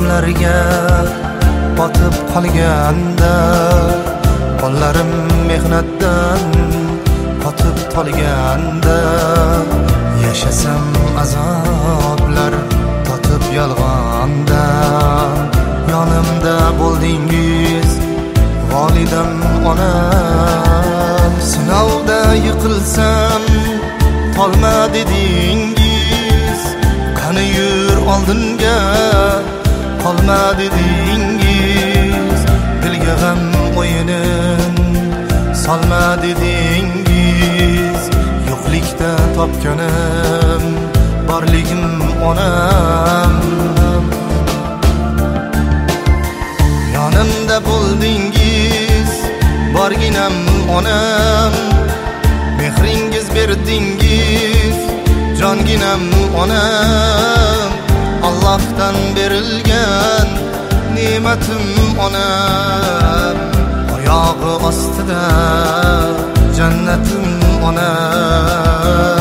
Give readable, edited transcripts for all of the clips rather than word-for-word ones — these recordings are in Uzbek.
yollarga botib qolganda, qo'llarim mehnatdan qotib qolganda, yashasam azoblar totib yolg'onda, yonimda bo'ldingiz volidam onam. Sinovda yiqilsam qolma dedingiz, qani yur oldinga qolma dedingiz, dilga g'am o'yinin solma dedingiz. Yo'qlikda topganim borligim onam, yonimda bo'ldingiz borginam onam. Mehringiz berdingiz jonginam onam, Allohdan berilgan ne'matim onam. Oyog'i ostida jannatim onam.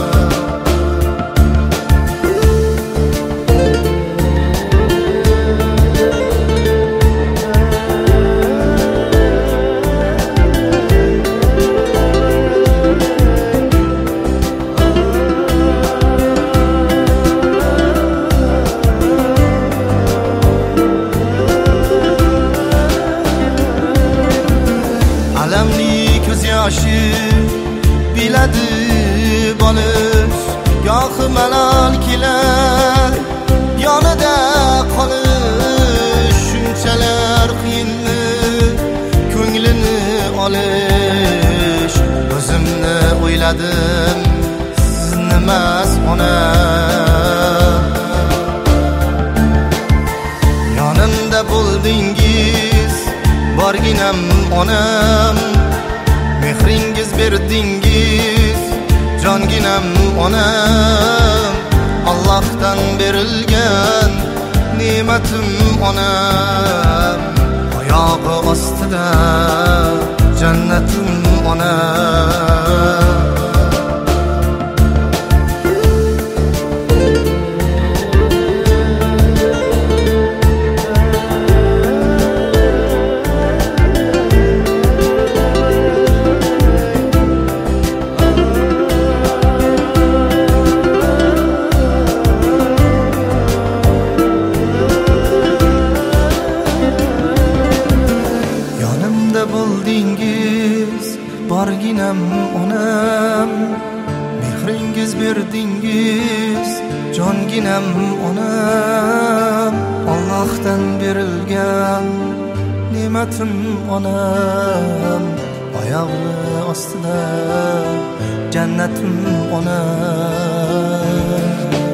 Alamli ko'z yoshi biladi bolish, gohi malol kelar yonida qolish. Shunchalar qiyinmi ko'nglini olish, o'zimni o'yladim sizni emas onam. Yonimda bo'ldingiz borginam onam, mehringiz berdingiz jonginam onam. Allohdan berilgan ne'matim onam, oyog'i ostida jannatim onam. Bo'ldingiz borginam onam, mehringiz berdingiz jonginam onam. Allohdan berilgan ne'matim onam, oyog'i ostida jannatim onam.